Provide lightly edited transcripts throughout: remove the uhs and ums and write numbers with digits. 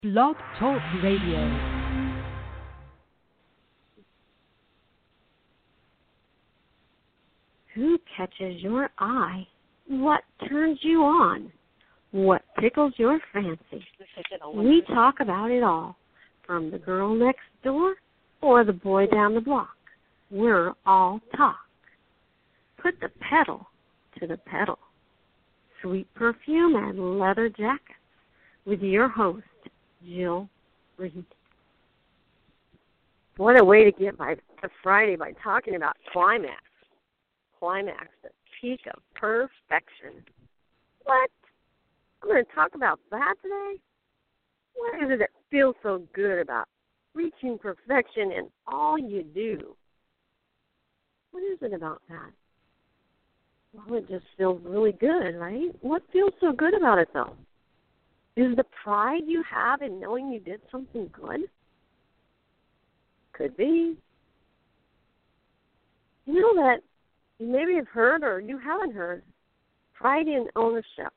Blog Talk Radio. Who catches your eye? What turns you on? What tickles your fancy? We talk about it all, from the girl next door or the boy down the block. We're all talk. Put the pedal to the pedal. Sweet perfume and leather jackets with your host, Jill Reed. What a way to get to Friday by talking about climax. Climax, the peak of perfection. What? I'm going to talk about that today? What is it that feels so good about reaching perfection in all you do? What is it about that? Well, it just feels really good, right? What feels so good about it, though? Is the pride you have in knowing you did something good? Could be. You know that you maybe have heard or you haven't heard, pride in ownership.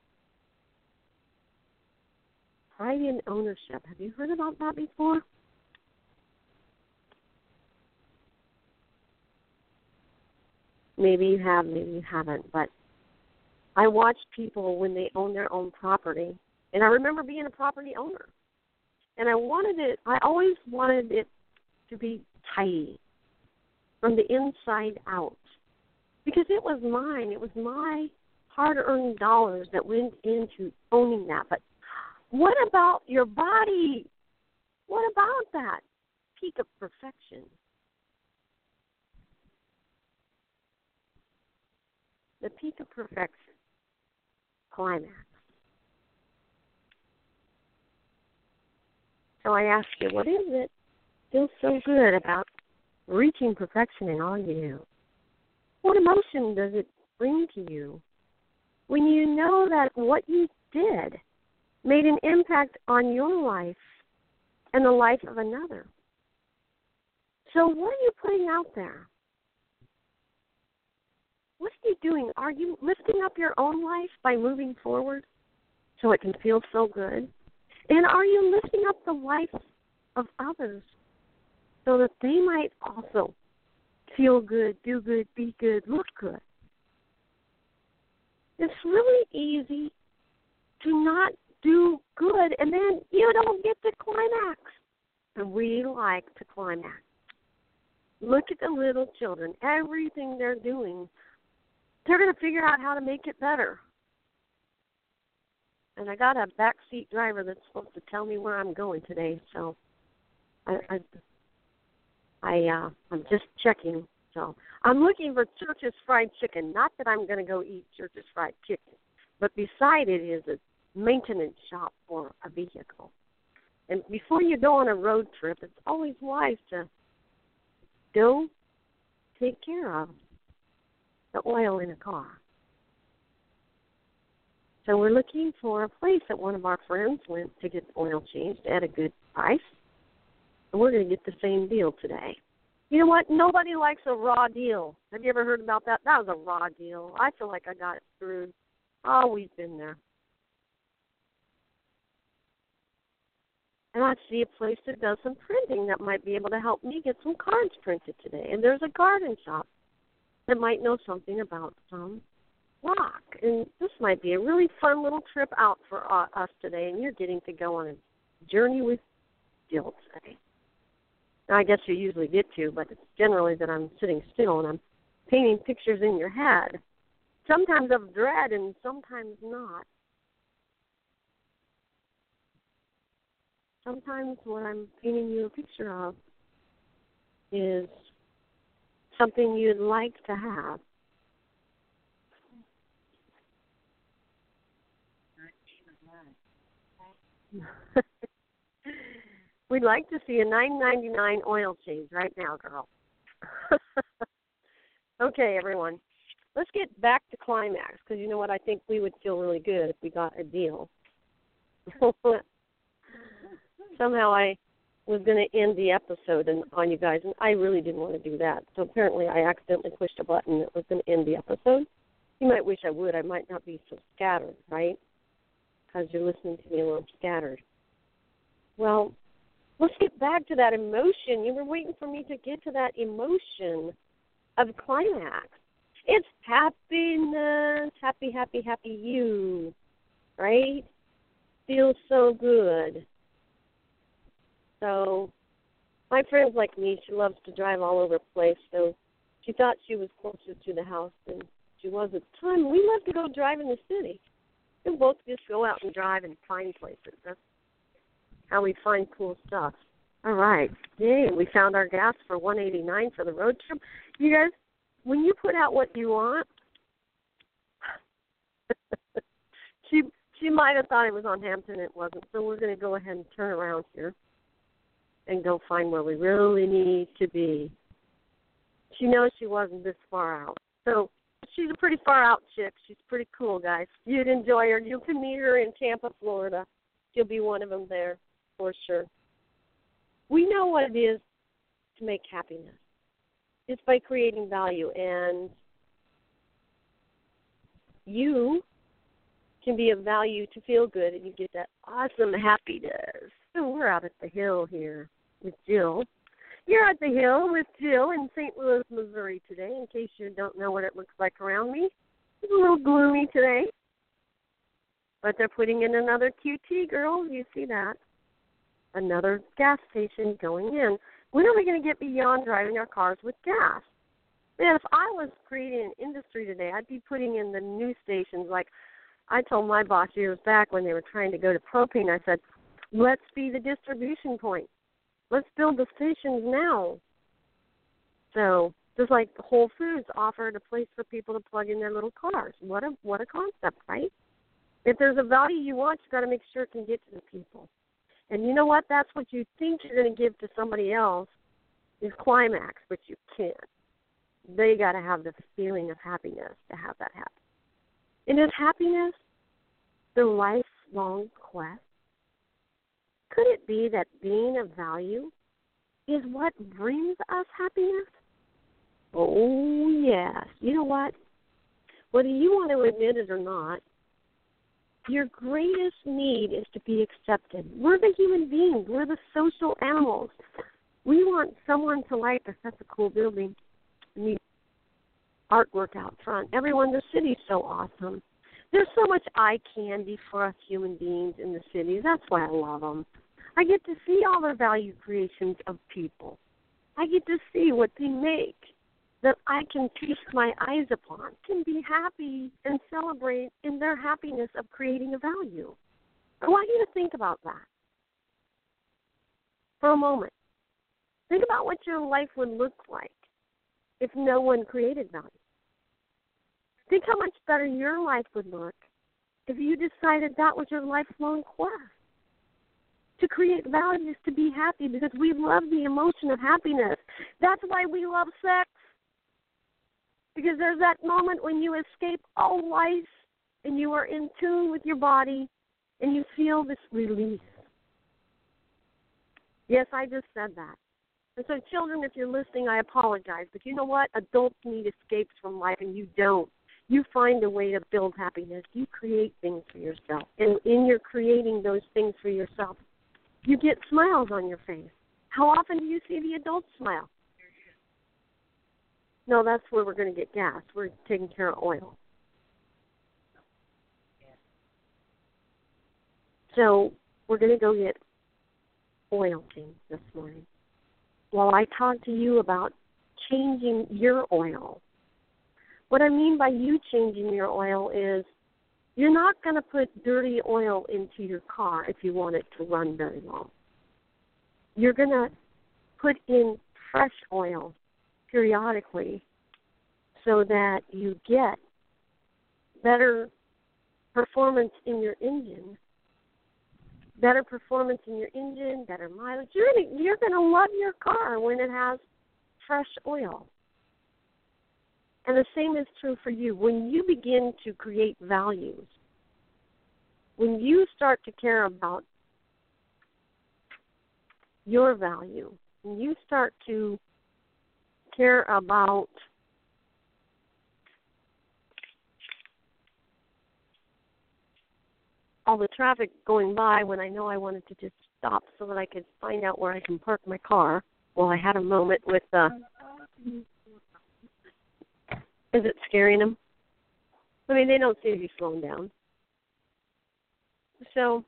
Pride in ownership. Have you heard about that before? Maybe you have, maybe you haven't. But I watch people when they own their own property. And I remember being a property owner. And I always wanted it to be tidy from the inside out. Because it was mine. It was my hard-earned dollars that went into owning that. But what about your body? What about that peak of perfection? The peak of perfection. Climax. So I ask you, what is it feels so good about reaching perfection in all you do? What emotion does it bring to you when you know that what you did made an impact on your life and the life of another? So what are you putting out there? What are you doing? Are you lifting up your own life by moving forward so it can feel so good? And are you lifting up the life of others so that they might also feel good, do good, be good, look good? It's really easy to not do good, and then you don't get to climax. And we like to climax. Look at the little children. Everything they're doing, they're going to figure out how to make it better. And I got a backseat driver that's supposed to tell me where I'm going today, so I'm just checking. So I'm looking for Church's Fried Chicken. Not that I'm going to go eat Church's Fried Chicken, but beside it is a maintenance shop for a vehicle. And before you go on a road trip, it's always wise to go take care of the oil in a car. So we're looking for a place that one of our friends went to get the oil changed at a good price. And we're going to get the same deal today. You know what? Nobody likes a raw deal. Have you ever heard about that? That was a raw deal. I feel like I got screwed. Oh, we've been there. And I see a place that does some printing that might be able to help me get some cards printed today. And there's a garden shop that might know something about some rock. And this might be a really fun little trip out for us today, and you're getting to go on a journey with Jill today. Now, I guess you usually get to, but it's generally that I'm sitting still and I'm painting pictures in your head, sometimes of dread and sometimes not. Sometimes what I'm painting you a picture of is something you'd like to have. We'd like to see a $9.99 oil change right now, girl. Okay, everyone. Let's get back to climax, because you know what? I think we would feel really good if we got a deal. Somehow I was going to end the episode on you guys, and I really didn't want to do that. So apparently I accidentally pushed a button that was going to end the episode. You might wish I would. I might not be so scattered, right? Because you're listening to me a little scattered. Well, let's get back to that emotion. You were waiting for me to get to that emotion of climax. It's happiness, happy, happy, happy you, right? Feels so good. So my friend's like me. She loves to drive all over the place, so she thought she was closer to the house than she was at the time. We love to go drive in the city. We both just go out and drive and find places. That's how we find cool stuff. All right. Yay, we found our gas for $1.89 for the road trip. You guys, when you put out what you want, she might have thought it was on Hampton. It wasn't. So we're going to go ahead and turn around here and go find where we really need to be. She knows she wasn't this far out. So she's a pretty far out chick. She's pretty cool, guys. You'd enjoy her. You can meet her in Tampa, Florida. She'll be one of them there for sure. We know what it is to make happiness. It's by creating value. And you can be of value to feel good, and you get that awesome happiness. So we're out at the Hill here with Jill. You're at the Hill with Jill in St. Louis, Missouri today, in case you don't know what it looks like around me. It's a little gloomy today. But they're putting in another QT, girls. You see that. Another gas station going in. When are we going to get beyond driving our cars with gas? Man, if I was creating an industry today, I'd be putting in the new stations. Like I told my boss years back when they were trying to go to propane, I said, let's be the distribution point. Let's build the stations now. So just like Whole Foods offered a place for people to plug in their little cars. What a concept, right? If there's a value you want, you've got to make sure it can get to the people. And you know what? That's what you think you're going to give to somebody else is climax, but you can't. They got to have the feeling of happiness to have that happen. And is happiness the lifelong quest? Could it be that being of value is what brings us happiness? Oh, yes. You know what? Whether you want to admit it or not, your greatest need is to be accepted. We're the human beings. We're the social animals. We want someone to like us. That's a cool building. Neat artwork out front. Everyone, the city's so awesome. There's so much eye candy for us human beings in the cities. That's why I love them. I get to see all the value creations of people. I get to see what they make that I can feast my eyes upon, can be happy and celebrate in their happiness of creating a value. I want you to think about that for a moment. Think about what your life would look like if no one created value. Think how much better your life would look if you decided that was your lifelong quest. To create values, to be happy, because we love the emotion of happiness. That's why we love sex. Because there's that moment when you escape all life and you are in tune with your body and you feel this release. Yes, I just said that. And so children, if you're listening, I apologize. But you know what? Adults need escapes from life, and you don't. You find a way to build happiness. You create things for yourself. And in your creating those things for yourself, you get smiles on your face. How often do you see the adults smile? No, that's where we're going to get gas. We're taking care of oil. So we're going to go get oil change this morning. While I talk to you about changing your oil, what I mean by you changing your oil is you're not going to put dirty oil into your car if you want it to run very long. You're going to put in fresh oil periodically so that you get better performance in your engine. Better performance in your engine, better mileage. You're going to love your car when it has fresh oil. And the same is true for you. When you begin to create values, when you start to care about your value, when you start to care about all the traffic going by when I know I wanted to just stop so that I could find out where I can park my car while I had a moment with is it scaring them? I mean, they don't seem to be slowing down. So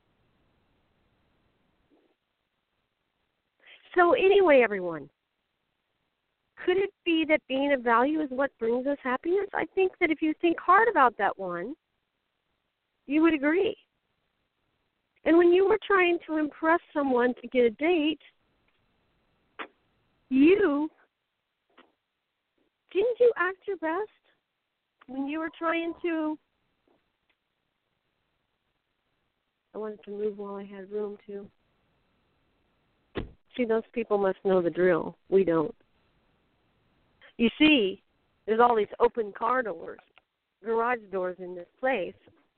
anyway, everyone, could it be that being of value is what brings us happiness? I think that if you think hard about that one, you would agree. And when you were trying to impress someone to get a date, didn't you act your best when you were trying to? I wanted to move while I had room to. See, those people must know the drill. We don't. You see, there's all these open car doors, garage doors in this place.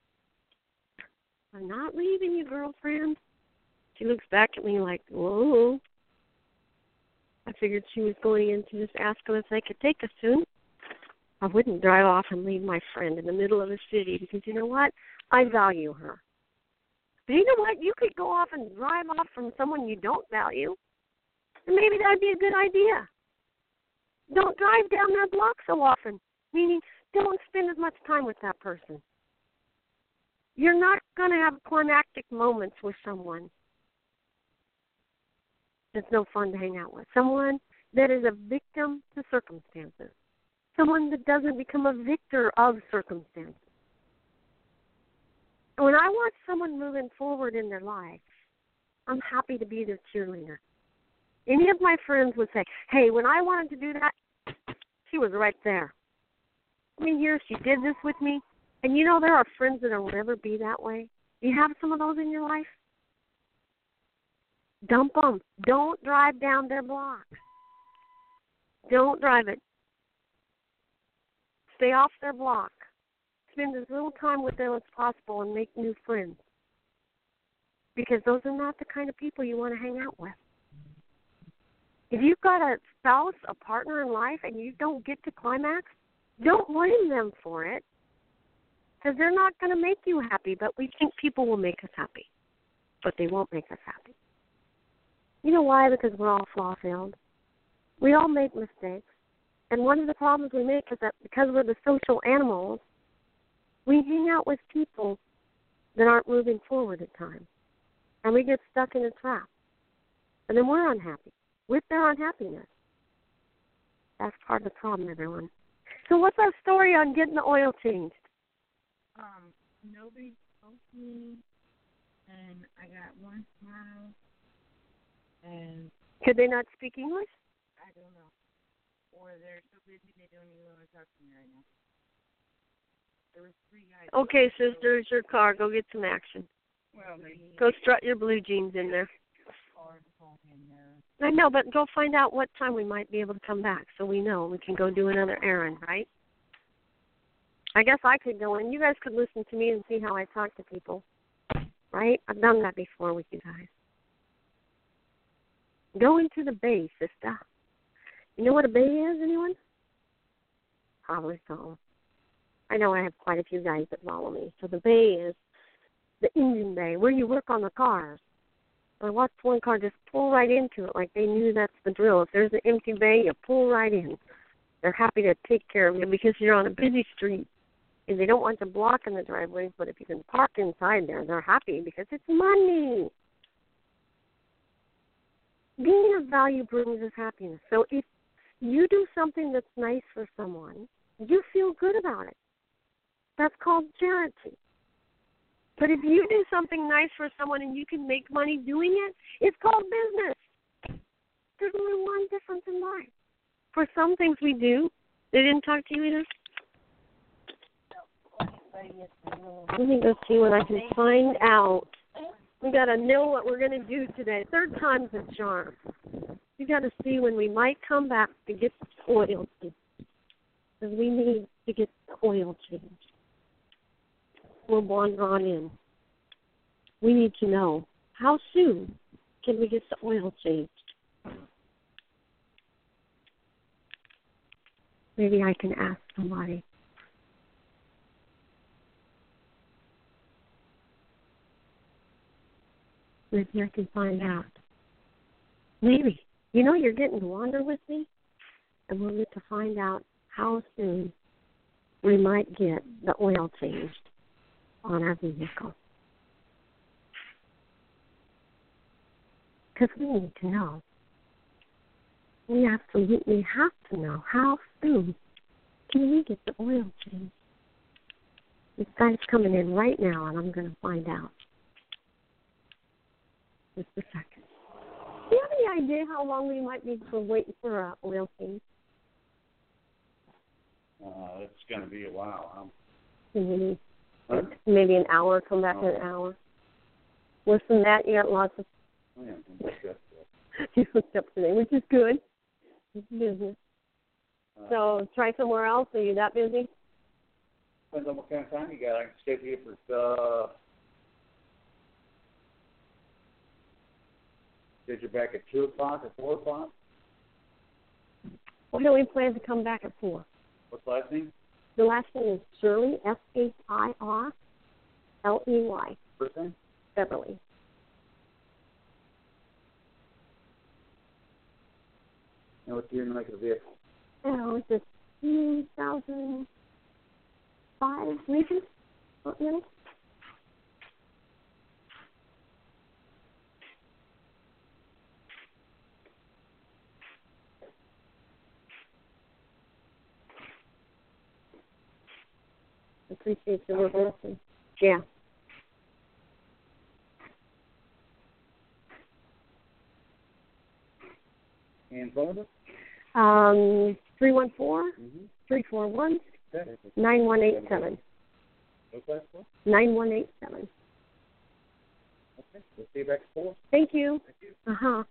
I'm not leaving you, girlfriend. She looks back at me like, whoa. I figured she was going in to just ask him if they could take us soon. I wouldn't drive off and leave my friend in the middle of the city because, you know what? I value her. But you know what? You could go off and drive off from someone you don't value. And maybe that would be a good idea. Don't drive down that block so often, meaning don't spend as much time with that person. You're not going to have climactic moments with someone that's no fun to hang out with. Someone that is a victim to circumstances. Someone that doesn't become a victor of circumstances. And when I watch someone moving forward in their life, I'm happy to be their cheerleader. Any of my friends would say, hey, when I wanted to do that, she was right there. I mean, here, she did this with me. And you know, there are friends that will never be that way. You have some of those in your life? Dump them. Don't drive down their block. Don't drive it. Stay off their block. Spend as little time with them as possible and make new friends. Because those are not the kind of people you want to hang out with. If you've got a spouse, a partner in life, and you don't get to climax, don't blame them for it. Because they're not going to make you happy, but we think people will make us happy. But they won't make us happy. You know why? Because we're all flaw-filled. We all make mistakes. And one of the problems we make is that because we're the social animals, we hang out with people that aren't moving forward at times. And we get stuck in a trap. And then we're unhappy with their unhappiness. That's part of the problem, everyone. So what's our story on getting the oil changed? Nobody spoke to me, and I got one smile, and... Could they not speak English? I don't know. Or they're so busy they don't even want to talk to me right now. There was 3 guys... Okay, sis, there's your car. Go get some action. Well, go strut your blue jeans in there. I know, but go find out what time we might be able to come back so we know we can go do another errand, right? I guess I could go in. You guys could listen to me and see how I talk to people, right? I've done that before with you guys. Go into the bay, sister. You know what a bay is, anyone? Probably so. I know I have quite a few guys that follow me. So the bay is the engine bay, where you work on the cars. I watched one car just pull right into it like they knew that's the drill. If there's an empty bay, you pull right in. They're happy to take care of you because you're on a busy street. And they don't want to block in the driveways, but if you can park inside there, they're happy because it's money. Being of value brings us happiness. So if you do something that's nice for someone, you feel good about it. That's called charity. But if you do something nice for someone and you can make money doing it, it's called business. There's only one difference in life. For some things we do, they didn't talk to you either? Let me go see what I can find out. We got to know what we're going to do today. 3rd time's a charm. We got to see when we might come back to get the oil changed. Because we need to get the oil changed. We're drawn in. We need to know how soon can we get the oil changed. Maybe I can ask somebody. Maybe I can find out. Maybe. You know, you're getting to wander with me, and we'll get to find out how soon we might get the oil changed on our vehicle. Because we need to know. We absolutely have to know how soon can we get the oil changed. This guy's coming in right now, and I'm going to find out. Just a second. Do you have any idea how long we might be for waiting for an oil change? It's going to be a while. Maybe an hour, come back in an hour. Worse than that, you got lots of... Oh, yeah, you hooked up today, which is good. It's business. So try somewhere else. Are you that busy? Depends on what kind of time you got. I can stay here for... Did you back at 2 o'clock or 4 o'clock? Why don't we plan to come back at 4? What's the last name? The last name is Shirley, Shirley. First name? Beverly. And what's the year and make of the vehicle? Oh, it's a 2005 Lincoln. What minute? Appreciate your listening. Yeah. And phone number? 314-341-9187. What's that for? 9187. Okay, we'll see you back at 4. Thank you. Thank you. Uh-huh.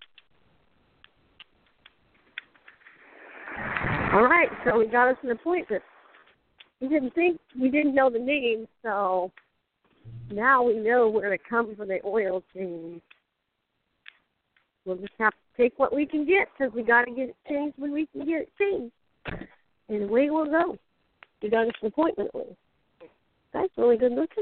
All right, so we got us an appointment. We didn't know the name, so now we know where to come for the oil change. We'll just have to take what we can get because we got to get it changed when we can get it changed. And away we'll go. We got us an appointment with. That's really good looking.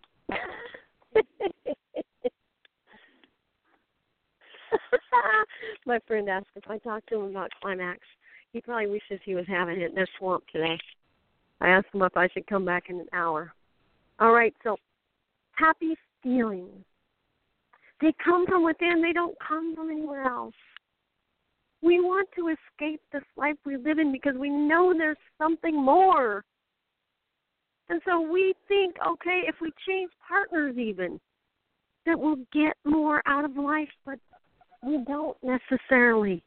My friend asked if I talked to him about Climax. He probably wishes he was having it in their swamp today. I asked him if I should come back in an hour. All right, so happy feelings. They come from within. They don't come from anywhere else. We want to escape this life we live in because we know there's something more. And so we think, okay, if we change partners even, that we'll get more out of life, but we don't necessarily.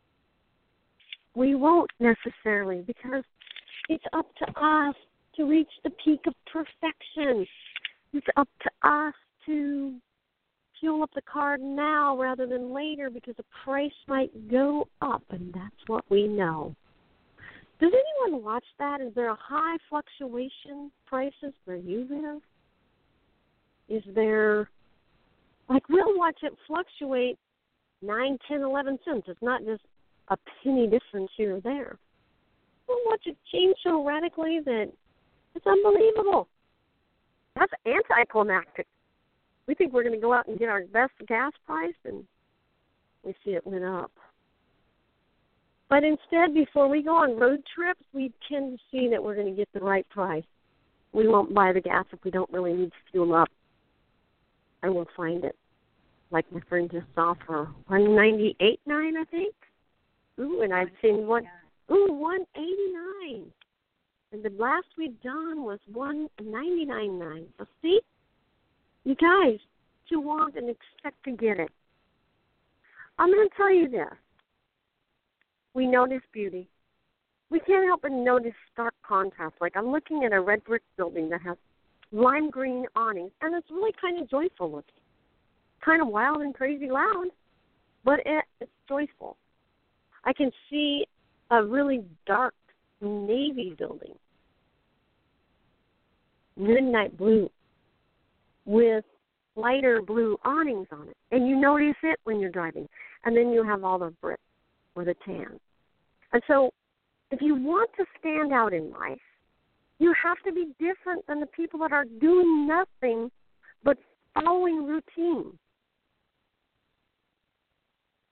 We won't necessarily because it's up to us to reach the peak of perfection. It's up to us to fuel up the car now rather than later because the price might go up, and that's what we know. Does anyone watch that? Is there a high fluctuation prices where you live? Is there, like, we'll watch it fluctuate 9, 10, 11 cents. It's not just a penny difference here or there. We'll watch it change so radically that it's unbelievable. That's anticlimactic. We think we're going to go out and get our best gas price, and we see it went up. But instead, before we go on road trips, we tend to see that we're going to get the right price. We won't buy the gas if we don't really need to fuel up. I will find it, like my friend just saw for $198.9, I think. Ooh, and I've seen one. Ooh, $189. And the last we'd done was $199.9. So see, you guys, you want and expect to get it. I'm going to tell you this. We notice beauty. We can't help but notice stark contrast. Like I'm looking at a red brick building that has lime green awnings, and it's really kind of joyful looking. Kind of wild and crazy loud, but it's joyful. I can see a really dark navy building, midnight blue, with lighter blue awnings on it. And you notice it when you're driving. And then you have all the brick or the tan. And so if you want to stand out in life, you have to be different than the people that are doing nothing but following routine.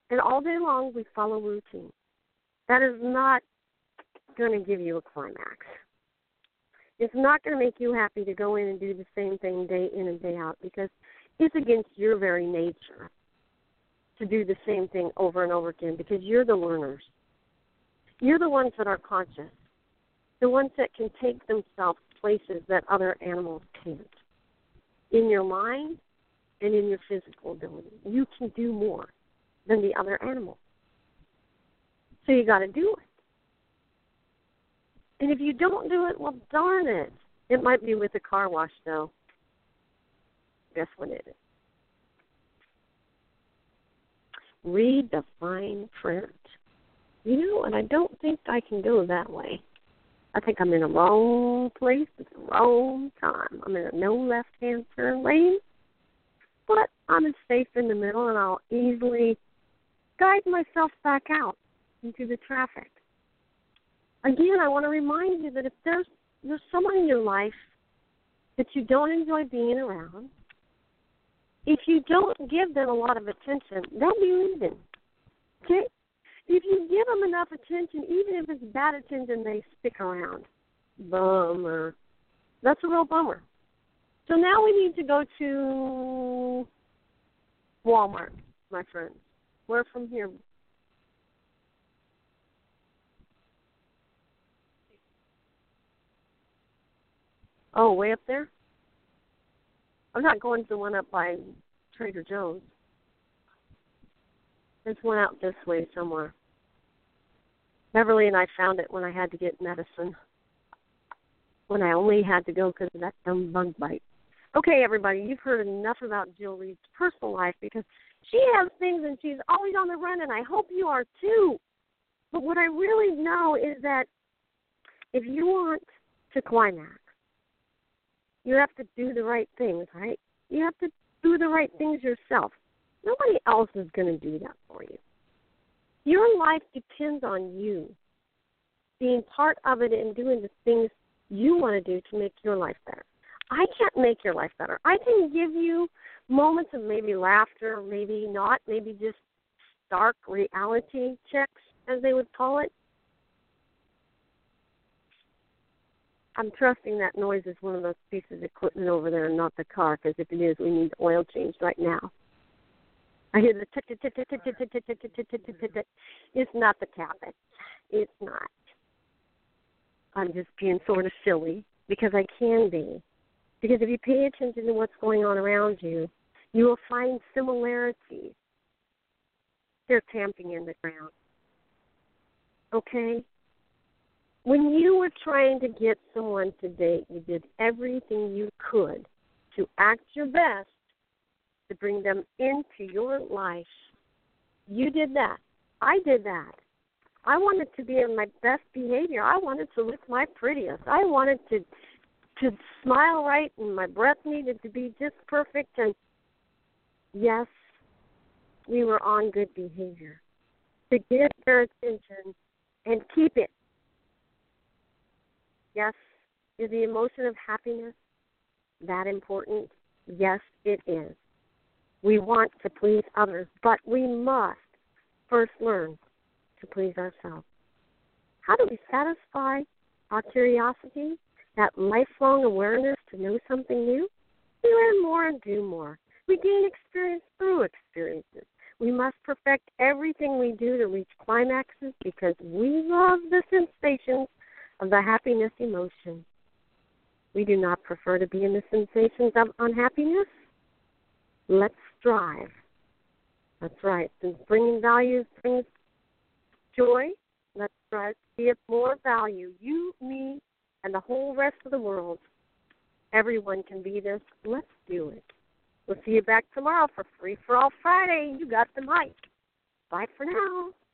And all day long we follow routine. That is not going to give you a climax. It's not going to make you happy to go in and do the same thing day in and day out because it's against your very nature to do the same thing over and over again because you're the learners. You're the ones that are conscious, the ones that can take themselves places that other animals can't. In your mind and in your physical ability, you can do more than the other animals. So you got to do it. And if you don't do it, well, darn it. It might be with a car wash, though. Guess what it is? Read the fine print. You know, and I don't think I can go that way. I think I'm in the wrong place at the wrong time. I'm in a no left-hand turn lane, but I'm safe in the middle, and I'll easily guide myself back out into the traffic. Again, I want to remind you that if there's someone in your life that you don't enjoy being around, if you don't give them a lot of attention, they'll be leaving. Okay? If you give them enough attention, even if it's bad attention, they stick around. Bummer. That's a real bummer. So now we need to go to Walmart, my friends. Where from here? Oh, way up there? I'm not going to the one up by Trader Joe's. There's one out this way somewhere. Beverly and I found it when I had to get medicine. When I only had to go because of that dumb bug bite. Okay, everybody, you've heard enough about Jill Reed's personal life because she has things and she's always on the run, and I hope you are too. But what I really know is that if you want to climax, you have to do the right things, right? You have to do the right things yourself. Nobody else is going to do that for you. Your life depends on you being part of it and doing the things you want to do to make your life better. I can't make your life better. I can give you moments of maybe laughter, maybe not, maybe just stark reality checks, as they would call it. I'm trusting that noise is one of those pieces of equipment over there and not the car, because if it is, we need oil changed right now. I hear the tick-tick-tick-tick-tick-tick-tick-tick-tick-tick-tick. It's not the cabin. It's not. I'm just being sort of silly because I can be. Because if you pay attention to what's going on around you, you will find similarities. They're tamping in the ground. Okay? When you were trying to get someone to date, you did everything you could to act your best to bring them into your life. You did that. I did that. I wanted to be in my best behavior. I wanted to look my prettiest. I wanted to smile right, and my breath needed to be just perfect. And yes, we were on good behavior. To get their attention and keep it. Yes, is the emotion of happiness that important? Yes, it is. We want to please others, but we must first learn to please ourselves. How do we satisfy our curiosity, that lifelong awareness to know something new? We learn more and do more. We gain experience through experiences. We must perfect everything we do to reach climaxes because we love the sensations of the happiness emotion. We do not prefer to be in the sensations of unhappiness. Let's strive. That's right. Since bringing value brings joy, let's strive to give more value. You, me, and the whole rest of the world. Everyone can be this. Let's do it. We'll see you back tomorrow for Free for All Friday. You got the mic. Bye for now.